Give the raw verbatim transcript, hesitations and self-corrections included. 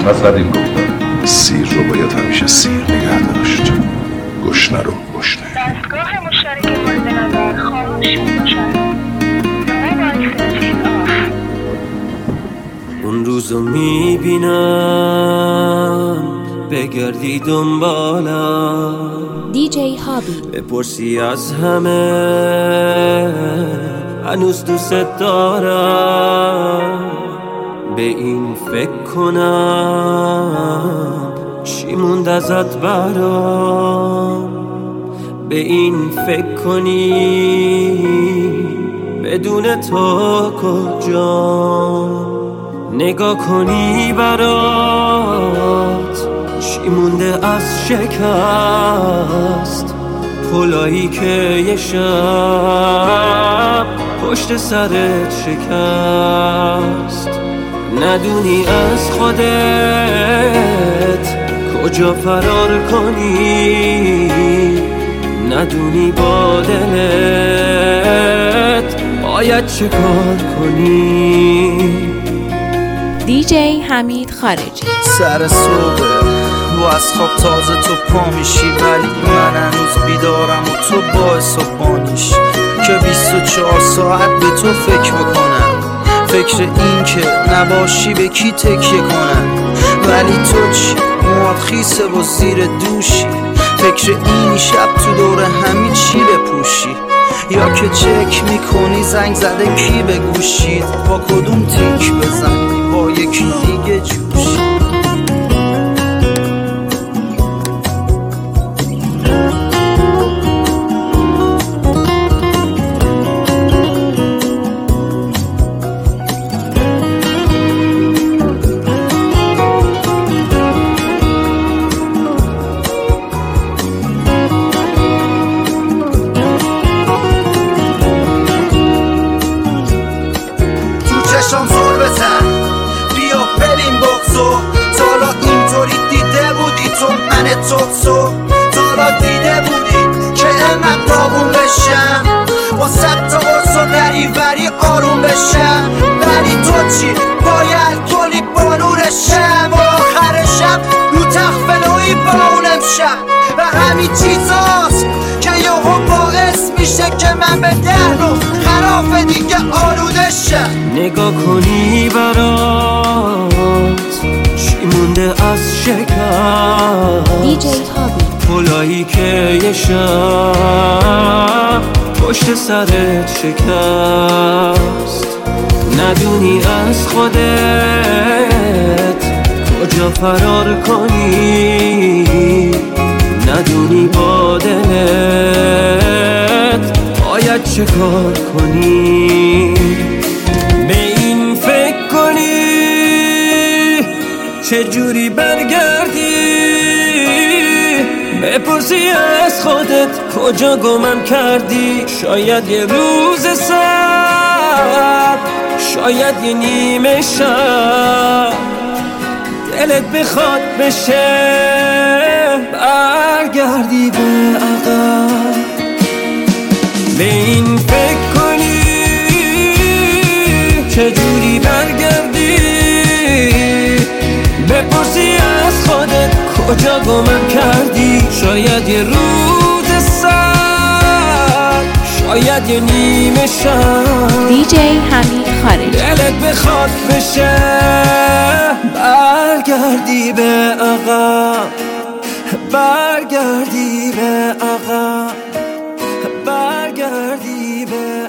از قدیم گفتن سیر رو باید همیشه سیر نگه داشت، گشنه رو گشنه. دستگاه مشترک مورد نظر خاموش باشد. اون روزو میبینم بگردی دنبالم، دی جی هابی بپرسی از همه هنوز دوست دارم. به این فکر کنم چی موند ازت برام، به این فکر کنی بدون تو کجا، نگاه کنی برات چی مونده از شکست، پلایی که یه شب پشت سرت شکست. ندونی از خودت کجا فرار کنی، ندونی با دلت باید چه کار کنی. دی جی حمید خارجی. سر صبح و از خواب تازه تو پا میشی، ولی من هنوز بیدارم و تو باعث و بانیشی که بیست و چهار ساعت به تو فکر بکنم، فکر این که نباشی به کی تکیه کنم. ولی تو چی؟ مواد خیسه و زیر دوشی، فکر این شب تو دور همین چی بپوشی، یا که چک میکنی زنگ زده کی به گوشید، با کدوم تیک بزنی با یکی دیگه جوشی. چشم زور بزن بیا بریم بغزو، تالا اینطوری دیده بودی تو من توتسو، تالا دیده بودی که انقدر داغون بشم با صد تا قرص و دریوری آروم بشم. ولی تو چی؟ باید کلی بانورشم و آخر شب رو تخفلوی با اون امشب و همین چیزاست که یهو باعث میشه که من به دهن و خراف دیگه آلوده شم. نگاه کنی برات چی مونده از شکست، دی جی هابی پلایی که یه شب پشت سرت شکست. ندونی از خودت کجا فرار کنی، ندونی با دلت باید چه کار کنی. به این فکر کنی چجوری برگردی، بپرسی از خودت کجا گمم کردی. شاید یه روز سر، شاید یه نیمه شب دلت بخواد بشه برگردی به عقب. به این فکر کنی چجوری برگردی، بپرسی از خودت کجا گمم کردی. شاید یه روز سر، شاید یه نیمه شب دی جی حمید خارجی. دلت بخواد بشه برگردی به عقب، برگردی به عقب، برگردی به